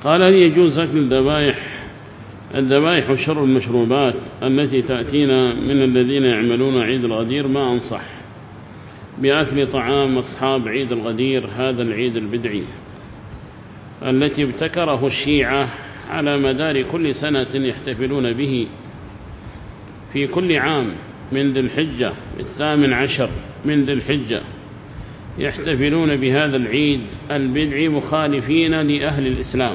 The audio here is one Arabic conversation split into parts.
قال هل يجوز أكل الذبائح وشرب المشروبات التي تأتينا من الذين يعملون عيد الغدير؟ ما أنصح بأكل طعام أصحاب عيد الغدير، هذا العيد البدعي التي ابتكره الشيعة على مدار كل سنة يحتفلون به في كل عام من ذي الحجة 18 من ذي الحجة، يحتفلون بهذا العيد البدعي مخالفين لأهل الإسلام.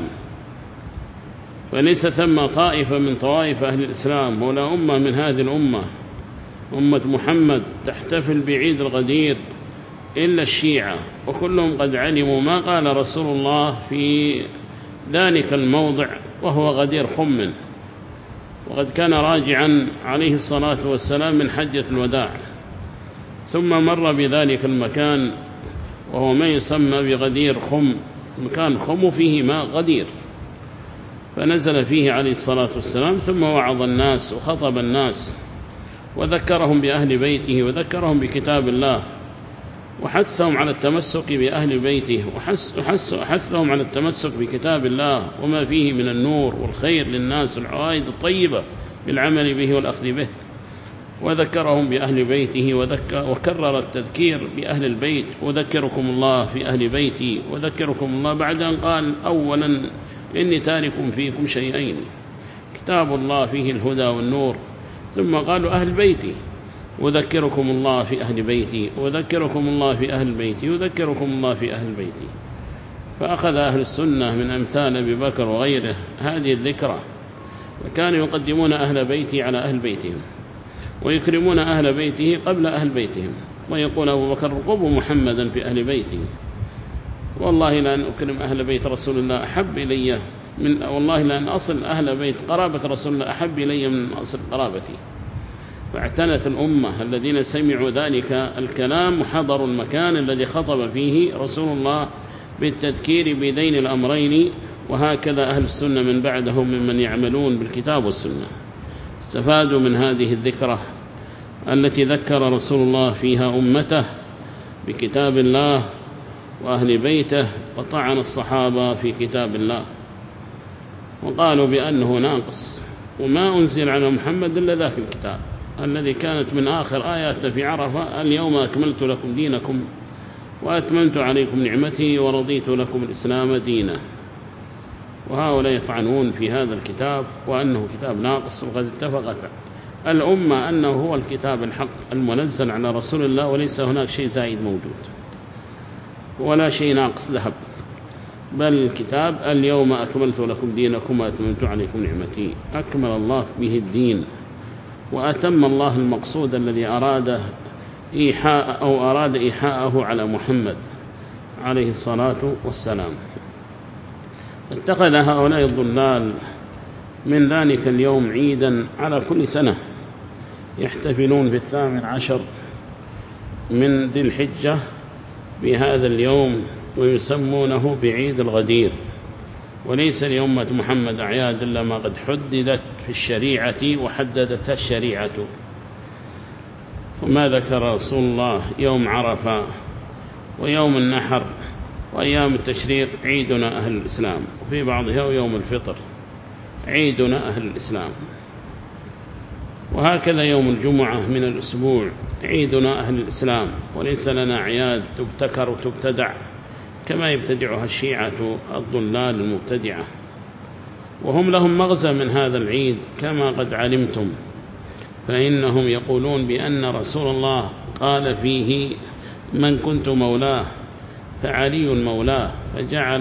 فليس ثم طائفة من طوائف أهل الإسلام ولا أمة من هذه الأمة أمة محمد تحتفل بعيد الغدير إلا الشيعة، وكلهم قد علموا ما قال رسول الله في ذلك الموضع وهو غدير خم، وقد كان راجعا عليه الصلاة والسلام من حجة الوداع، ثم مر بذلك المكان وهو ما يسمى بغدير خم، مكان خم فيه ماء غدير، فنزل فيه عليه الصلاة والسلام ثم وعظ الناس وخطب الناس وذكرهم بأهل بيته وذكرهم بكتاب الله وحثهم على التمسك بأهل بيته وحثهم على التمسك بكتاب الله وما فيه من النور والخير للناس والعوائد الطيبة بالعمل به والأخذ به، وذكرهم بأهل بيته وكرر التذكير بأهل البيت، وذكركم الله في أهل بيتي وذكركم الله، بعد أن قال أولا إني تارك فيكم شيئين، كتاب الله فيه الهدى والنور، ثم قالوا أهل بيتي وذكركم الله في أهل بيتي وذكركم الله في أهل بيتي وذكركم الله في أهل بيتي. فأخذ أهل السنة من أمثال أبي بكر وغيره هذه الذكرى، وكانوا يقدمون أهل بيتي على أهل بيتهم ويكرمون أهل بيته قبل أهل بيتهم، ويقول أبو بكر رقبوا محمدا في أهل بيتي، والله لأن أكرم أهل بيت رسول الله أحب إلي والله لأن أصل أهل بيت قرابة رسول الله أحب إلي من أصل قرابتي. فاعتنت الأمة الذين سمعوا ذلك الكلام وحضروا المكان الذي خطب فيه رسول الله بالتذكير بذين الأمرين، وهكذا أهل السنة من بعدهم ممن يعملون بالكتاب والسنة استفادوا من هذه الذكرى التي ذكر رسول الله فيها أمته بكتاب الله وأهل بيته، وطعن الصحابة في كتاب الله وقالوا بأنه ناقص وما أنزل على محمد إلا ذاك الكتاب الذي كانت من آخر آيات في عرفة اليوم أكملت لكم دينكم وأتممت عليكم نعمتي ورضيت لكم الإسلام دينا. وهؤلاء يطعنون في هذا الكتاب وأنه كتاب ناقص، وقد اتفقت الأمة أنه هو الكتاب الحق المنزل على رسول الله، وليس هناك شيء زائد موجود ولا شيء ناقص ذهب، بل الكتاب اليوم أكملت لكم دينكم وأتممت عليكم نعمتي، أكمل الله به الدين وأتم الله المقصود الذي أراد إيحاءه على محمد عليه الصلاة والسلام. اتخذ هؤلاء الضلال من ذلك اليوم عيدا على كل سنة، يحتفلون في 18 من ذي الحجة بهذا اليوم ويسمونه بعيد الغدير، وليس لأمة محمد أعياد إلا ما قد حددت في الشريعة وحددتها الشريعة. وما ذكر رسول الله يوم عرفة ويوم النحر وأيام التشريق عيدنا أهل الإسلام، وفي بعضها يوم الفطر عيدنا أهل الإسلام، وهكذا يوم الجمعة من الأسبوع عيدنا أهل الإسلام، وليس لنا أعياد تبتكر وتبتدع كما يبتدعها الشيعة الضلال المبتدعة، وهم لهم مغزى من هذا العيد كما قد علمتم، فإنهم يقولون بأن رسول الله قال فيه من كنت مولاه فعلي مولاه، فجعل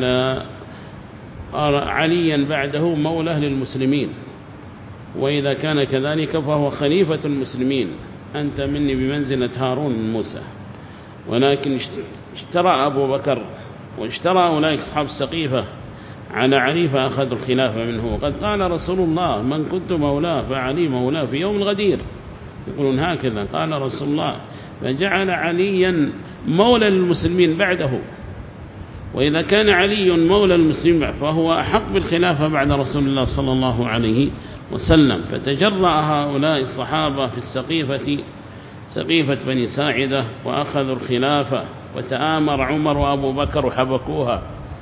عليا بعده مولاه للمسلمين، وإذا كان كذلك فهو خليفة المسلمين، أنت مني بمنزلة هارون من موسى. ولكن اشترى أبو بكر واشترى أولئك أصحاب السقيفة على علي فأخذوا الخلافة منه، وقد قال رسول الله من كنت مولاه فعلي مولاه في يوم الغدير، يقولون هكذا قال رسول الله، فجعل عليا مولى للمسلمين بعده، وإذا كان علي مولى المسلمين فهو أحق بالخلافة بعد رسول الله صلى الله عليه وسلم. فتجرأ هؤلاء الصحابة في سقيفة بني ساعدة وأخذوا الخلافة، وتآمر عمر وأبو بكر وحبكوها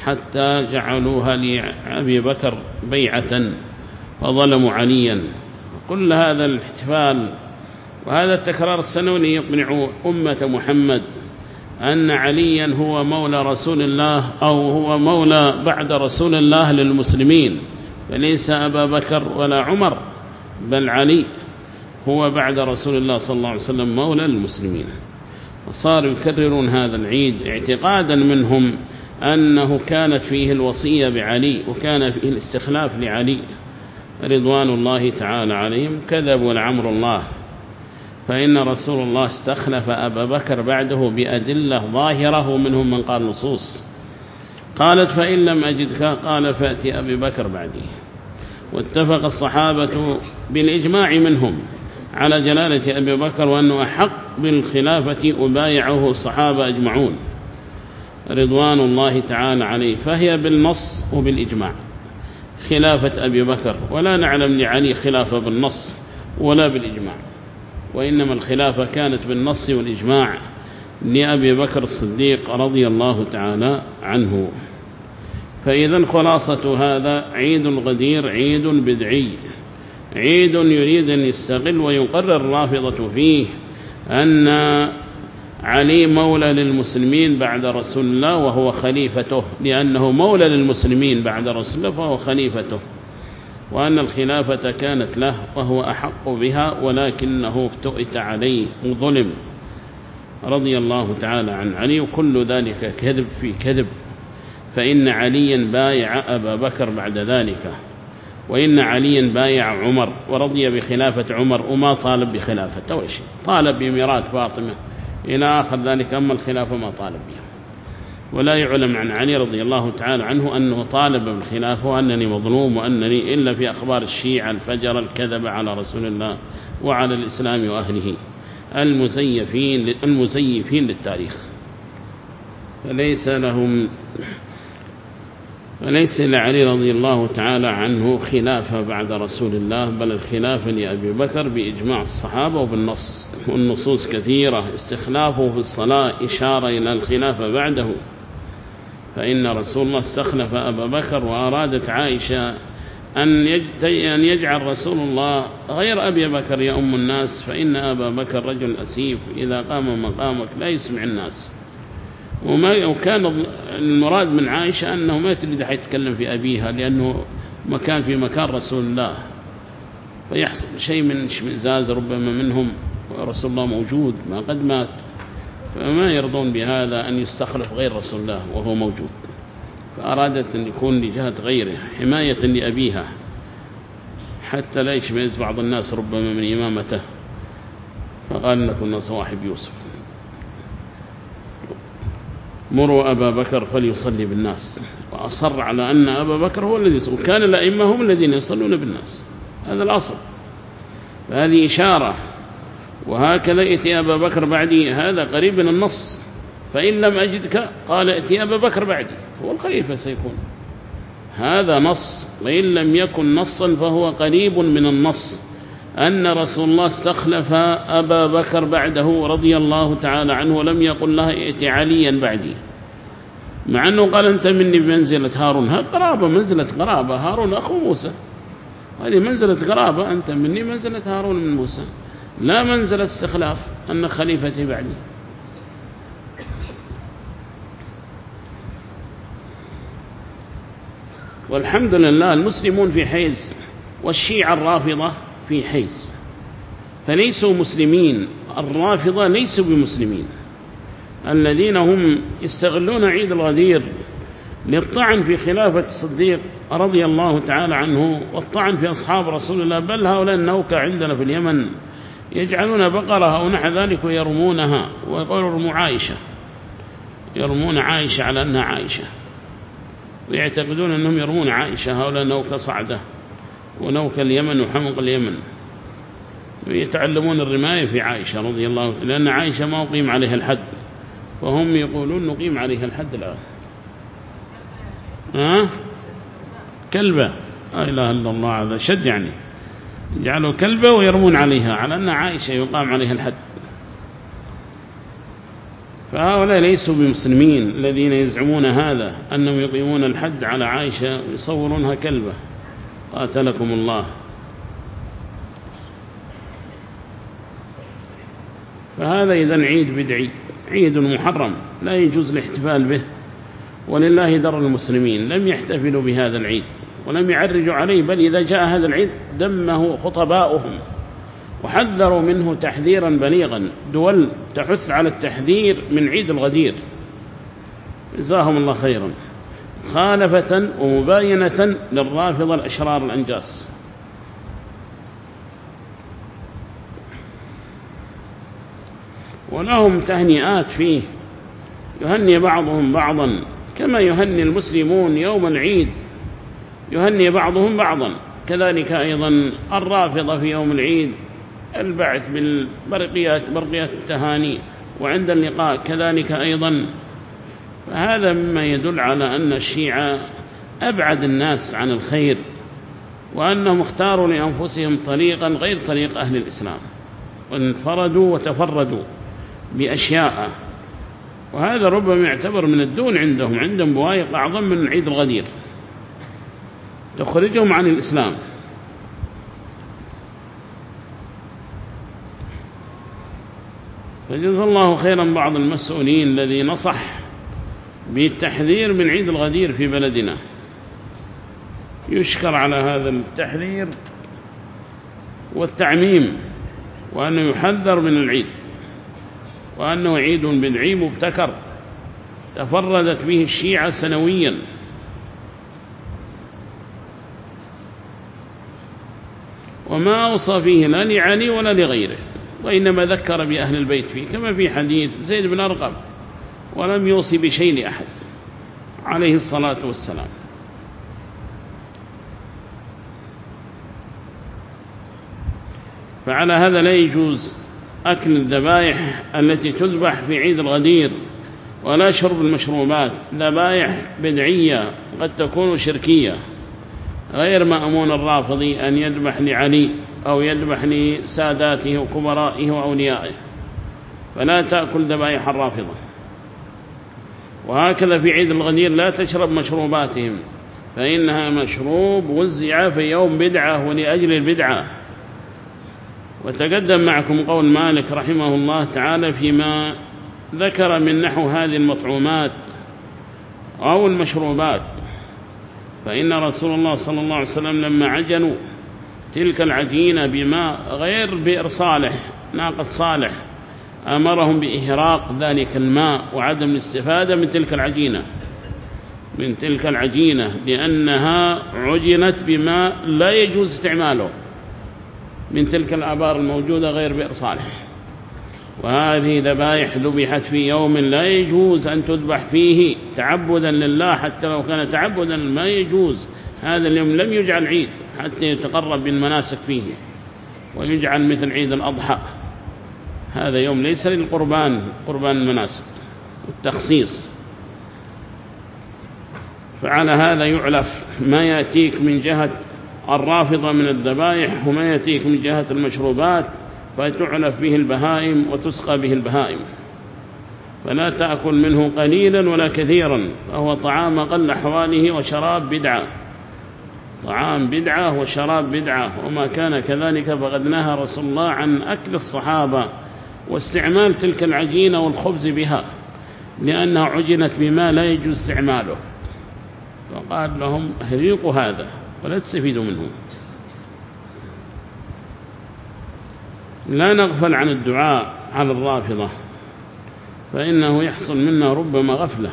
حتى جعلوها لأبي بكر بيعة فظلموا عليا. كل هذا الاحتفال وهذا التكرار السنوي يقنع أمة محمد أن عليا هو مولى رسول الله أو هو مولى بعد رسول الله للمسلمين، فليس أبا بكر ولا عمر، بل علي هو بعد رسول الله صلى الله عليه وسلم مولى للمسلمين. وصاروا يكررون هذا العيد اعتقادا منهم أنه كانت فيه الوصية بعلي وكان فيه الاستخلاف لعلي رضوان الله تعالى عليهم. كذبوا لعمر الله، فإن رسول الله استخلف أبا بكر بعده بأدلة ظاهرة، منهم من قال نصوص قالت فإن لم أجدك قال فأتي أبي بكر بعدي. واتفق الصحابة بالإجماع منهم على جلالة أبي بكر وأنه أحق بالخلافة وبايعه الصحابة أجمعون رضوان الله تعالى عليه. فهي بالنص وبالإجماع خلافة أبي بكر، ولا نعلم لعلي خلافة بالنص ولا بالإجماع، وإنما الخلافة كانت بالنص والإجماع لأبي بكر الصديق رضي الله تعالى عنه. فإذا خلاصة هذا عيد الغدير عيد بدعي، عيد يريد أن يستغل ويقرر الرافضة فيه أن علي مولى للمسلمين بعد رسول الله وهو خليفته، لأنه مولى للمسلمين بعد رسول الله فهو خليفته، وأن الخلافة كانت له وهو أحق بها، ولكنه افتئت عليه وظلم رضي الله تعالى عن علي. وكل ذلك كذب في كذب، فإن عليا بايع أبا بكر بعد ذلك، وإن عليا بايع عمر ورضي بخلافة عمر وما طالب بخلافته ولا شيء، طالب بميراث فاطمة إلى آخر ذلك، أما الخلافة ما طالب بها. ولا يعلم عن علي رضي الله تعالى عنه أنه طالب بالخلافة وأنني مظلوم وأنني إلا في أخبار الشيعة الفجر الكذب على رسول الله وعلى الإسلام وأهله المزيفين للتاريخ. فليس لعلي رضي الله تعالى عنه خلافة بعد رسول الله، بل الخلافة لأبي بكر بإجماع الصحابة وبالنص، والنصوص كثيرة. استخلافه في الصلاة إشارة إلى الخلافة بعده، فإن رسول الله استخلف أبا بكر، وأرادت عائشة أن يجعل رسول الله غير أبي بكر يؤم الناس، فإن أبا بكر رجل أسيف إذا قام مقامك لا يسمع الناس. وكان المراد من عائشة أنه ما تريد أحد يتكلم في أبيها، لأنه مكان في مكان رسول الله، فيحصل شيء من اشمئزاز ربما منهم ورسول الله موجود ما قد مات، فما يرضون بهذا أن يستخلف غير رسول الله وهو موجود، فأرادت أن يكون لجهة غيره حماية لأبيها حتى لا يشمئز بعض الناس ربما من إمامته، فقال نكون صواحب يوسف. مروا أبا بكر فليصلي بالناس، وأصر على أن أبا بكر هو الذي يصلي، وكان الأئمة هم الذين يصلون بالناس، هذا الأصل. فهذه إشارة. وهكذا ائتي أبا بكر بعدي، هذا قريب من النص، فإن لم أجدك قال ائتي أبا بكر بعدي، هو الخليفة سيكون، هذا نص. وإن لم يكن نصا فهو قريب من النص، أن رسول الله استخلف أبا بكر بعده رضي الله تعالى عنه، ولم يقل لها ائتي عليا بعدي، مع أنه قال أنت مني بمنزلة هارون، هذا قرابة، منزلة قرابة، هارون أخو موسى، هذه منزلة قرابة، أنت مني منزلة هارون من موسى، لا منزلة استخلاف أن خليفتي بعدي. والحمد لله المسلمون في حيز، والشيعة الرافضة في حيز، فليسوا مسلمين. الرافضة ليسوا بمسلمين، الذين هم يستغلون عيد الغدير للطعن في خلافة الصديق رضي الله تعالى عنه، والطعن في أصحاب رسول الله. بل هؤلاء النوكة عندنا في اليمن يجعلون بقرة أو نحو ذلك ويرمونها، ويقولوا رموا عائشة، يرمون عائشة على أنها عائشة، ويعتقدون أنهم يرمون عائشة. هؤلاء نوكة صعدة ونوكة اليمن وحمق اليمن، ويتعلمون الرماية في عائشة رضي الله عنها، لأن عائشة ما أقيم عليها الحد، فهم يقولون نقيم عليها الحد الآن. كلبة، لا إله إلا الله، هذا شد، يعني يجعلوا كلبة ويرمون عليها على أن عائشة يقام عليها الحد. فهؤلاء ليسوا بمسلمين الذين يزعمون هذا أنهم يقيمون الحد على عائشة ويصورونها كلبة، قاتلكم الله. فهذا إذن عيد بدعي، عيد محرم لا يجوز الاحتفال به، ولله در المسلمين لم يحتفلوا بهذا العيد ولم يعرجوا عليه، بل إذا جاء هذا العيد دمه خطباؤهم وحذروا منه تحذيرا بليغا. دول تحث على التحذير من عيد الغدير، جزاهم الله خيرا، خالفة ومباينة للرافضة الأشرار الأنجاس. ولهم تهنئات فيه، يهني بعضهم بعضا كما يهني المسلمون يوم العيد، يهني بعضهم بعضا، كذلك أيضا الرافضة في يوم العيد البعث بالبرقيات، برقيات التهاني، وعند اللقاء كذلك أيضا. فهذا مما يدل على أن الشيعة أبعد الناس عن الخير، وأنهم اختاروا لأنفسهم طريقا غير طريق أهل الإسلام، وانفردوا وتفردوا بأشياء، وهذا ربما يعتبر من الدون عندهم بوايق أعظم من عيد الغدير تخرجهم عن الإسلام. فجزا الله خيرا بعض المسؤولين الذي نصح بالتحذير من عيد الغدير في بلدنا، يشكر على هذا التحذير والتعميم، وأنه يحذر من العيد، وأنه عيد بدعي مبتكر تفردت به الشيعة سنويا. وما أوصى فيه لا لعلي ولا لغيره، وإنما ذكر بأهل البيت فيه كما في حديث زيد بن أرقم، ولم يوصي بشيء لأحد عليه الصلاة والسلام. فعلى هذا لا يجوز أكل الذبائح التي تذبح في عيد الغدير، ولا شرب المشروبات، ذبائح بدعية قد تكون شركية، غير مأمون الرافضي أن يذبح لعلي أو يذبح لساداته وكبرائه وأوليائه، فلا تأكل ذبائح الرافضة. وهكذا في عيد الغدير لا تشرب مشروباتهم، فإنها مشروب وزع في يوم بدعة ولأجل البدعة. وتقدم معكم قول مالك رحمه الله تعالى فيما ذكر من نحو هذه المطعومات أو المشروبات، فإن رسول الله صلى الله عليه وسلم لما عجنوا تلك العجينة بماء غير بئر صالح، ناقة صالح، أمرهم بإهراق ذلك الماء وعدم الاستفادة من تلك العجينة لأنها عجنت بماء لا يجوز استعماله من تلك الآبار الموجودة غير بئر صالح. وهذه ذبائح ذبحت في يوم لا يجوز أن تذبح فيه تعبدا لله، حتى لو كان تعبدا ما يجوز. هذا اليوم لم يجعل عيد حتى يتقرب بالمناسك فيه ويجعل مثل عيد الأضحى، هذا يوم ليس للقربان، قربان المناسك والتخصيص. فعلى هذا يعلف ما يأتيك من جهة الرافضة من الذبائح وما يأتيك من جهة المشروبات، فتعلف به البهائم وتسقى به البهائم، فلا تأكل منه قليلا ولا كثيرا، فهو طعام قل أحواله وشراب بدعة، طعام بدعة وشراب بدعة. وما كان كذلك فقد نهى رسول الله عن أكل الصحابة واستعمال تلك العجينة والخبز بها، لأنها عجنت بما لا يجوز استعماله، وقال لهم اهريقوا هذا ولا تستفيدوا منه. لا نغفل عن الدعاء على الرافضة، فإنه يحصل منا ربما غفلة،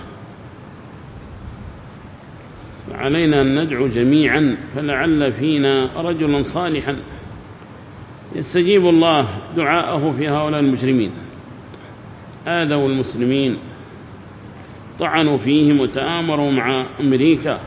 فعلينا أن ندعو جميعا، فلعل فينا رجلا صالحا يستجيب الله دعاءه في هؤلاء المجرمين. آذوا المسلمين، طعنوا فيهم وتآمروا مع أمريكا،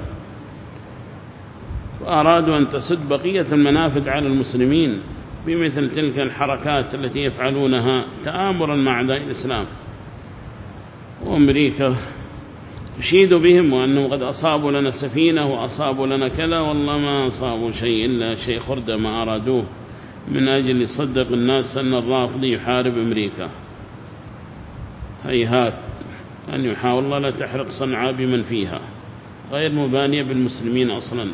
وأرادوا أن تسد بقية المنافذ على المسلمين بمثل تلك الحركات التي يفعلونها تآمرا مع أعداء الإسلام. وأمريكا تشيد بهم وأنهم قد أصابوا لنا سفينة وأصابوا لنا كذا، والله ما أصابوا شيء إلا شيء خرد ما أرادوه من أجل يصدق الناس أن الرافضي يحارب أمريكا. هيهات أن يحاول الله لا تحرق صنعاء بمن فيها، غير مبانية بالمسلمين أصلا.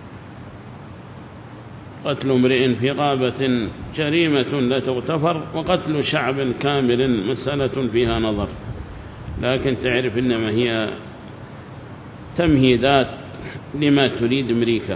قتل امرئ في غابة جريمة لا تغتفر، وقتل شعب كامل مسألة فيها نظر. لكن تعرف إنما هي تمهيدات لما تريد أمريكا.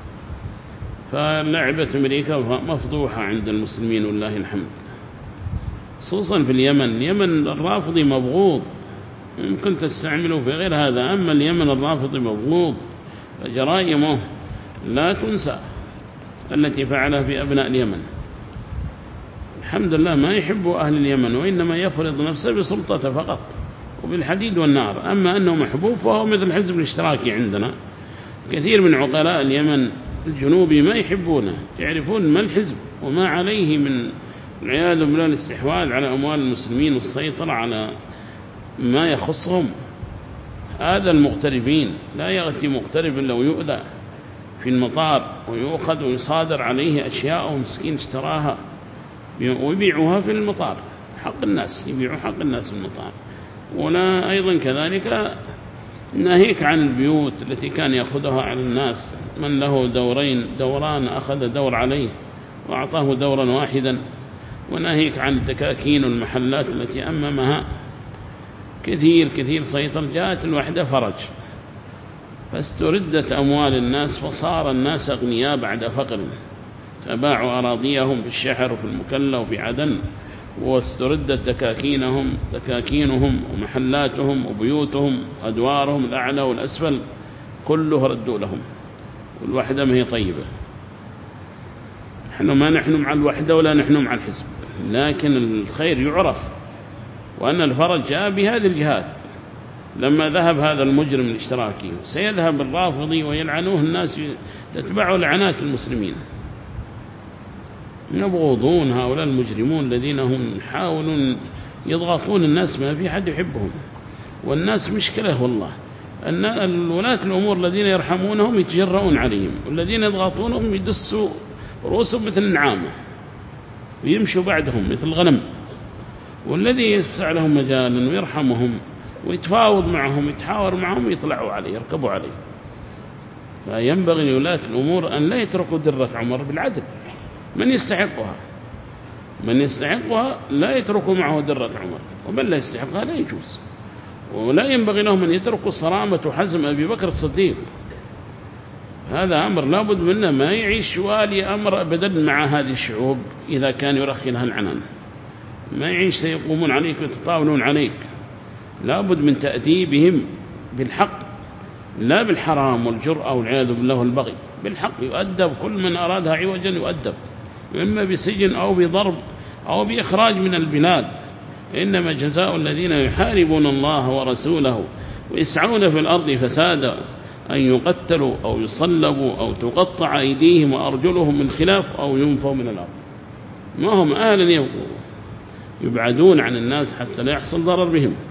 فلعبة أمريكا مفضوحة عند المسلمين والله الحمد، خصوصا في اليمن. اليمن الرافضي مبغوض، ممكن تستعمله في غير هذا، أما اليمن الرافضي مبغوض، فجرائمه لا تنسى التي فعلها في أبناء اليمن. الحمد لله ما يحب أهل اليمن، وإنما يفرض نفسه بسلطته فقط وبالحديد والنار. أما أنه محبوب فهو مثل الحزب الاشتراكي عندنا. كثير من عقلاء اليمن الجنوبي ما يحبونه، يعرفون ما الحزب وما عليه من العياذ بالله الاستحواذ على أموال المسلمين والسيطرة على ما يخصهم. هذا المغتربين لا يأتي مغترب إلا ويؤذى في المطار ويؤخذ ويصادر عليه أشياء ومسكين اشتراها ويبيعوها في المطار، حق الناس، يبيعوا حق الناس في المطار. ولا أيضا كذلك ناهيك عن البيوت التي كان يأخذها على الناس، من له دوران أخذ دور عليه وأعطاه دورا واحدا. وناهيك عن الدكاكين والمحلات التي أمامها كثير سيطر. جاءت الوحدة فرج، فاستردت أموال الناس، فصار الناس أغنياء بعد فقر، فباعوا أراضيهم في الشحر وفي المكلا وفي عدن، واستردت دكاكينهم ومحلاتهم وبيوتهم، أدوارهم الأعلى والأسفل كله ردوا لهم. والوحدة ما هي طيبة. نحن ما نحن مع الوحدة ولا نحن مع الحزب، لكن الخير يعرف، وأن الفرج جاء بهذه الجهات. لما ذهب هذا المجرم الاشتراكي سيذهب الرافضي ويلعنوه الناس، تتبعوا لعنات المسلمين. يبغضون هؤلاء المجرمون الذين هم يحاولون يضغطون الناس، ما في حد يحبهم. والناس مشكلة والله، أن الولاة الأمور الذين يرحمونهم يتجرؤون عليهم، والذين يضغطونهم يدسوا رؤوسهم مثل النعامة ويمشوا بعدهم مثل الغنم. والذي يسع لهم مجالا ويرحمهم ويتفاوض معهم يتحاور معهم يطلعوا عليه يركبوا عليه. فينبغي لولاة الأمور أن لا يتركوا درة عمر بالعدل. من يستحقها لا يتركوا معه درة عمر، ومن لا يستحقها لا يجوز. ولا ينبغي لهم أن يتركوا صرامة وحزم أبي بكر الصديق. هذا أمر لا بد منه، ما يعيش والي أمر أبدا مع هذه الشعوب إذا كان يرخي لها العنان. ما يعيش سيقومون عليك ويتطاولون عليك. لا بد من تأديبهم بالحق، لا بالحرام والجرأة والعياذ بالله والبغي. بالحق يؤدب، كل من أرادها عوجا يؤدب، إما بسجن أو بضرب أو بإخراج من البلاد. إنما جزاء الذين يحاربون الله ورسوله ويسعون في الأرض فسادا أن يقتلوا أو يصلبوا أو تقطع أيديهم وأرجلهم من خلاف أو ينفوا من الأرض. ما هم أهلا يبعدون عن الناس حتى لا يحصل ضرر بهم.